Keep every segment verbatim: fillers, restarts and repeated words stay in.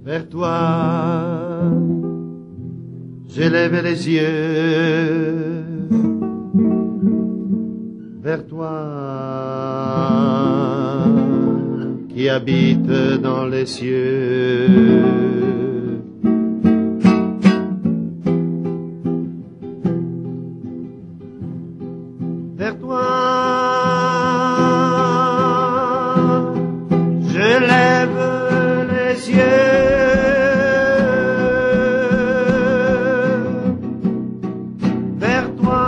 vers toi, j'élève les yeux vers toi qui habites dans les cieux. Vers toi, je lève les yeux. Vers toi,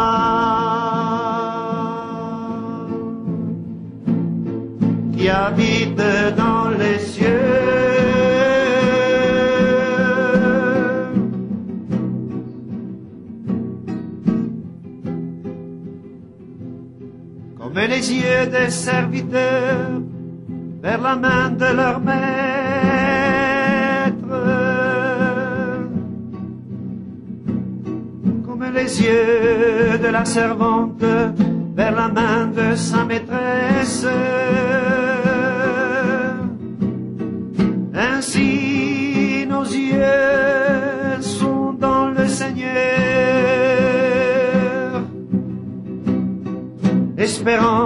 qui habite dans les cieux. Comme les yeux des serviteurs vers la main de leur maître, comme les yeux de la servante vers la main de sa maîtresse, ainsi nos yeux sont dans le Seigneur, espérant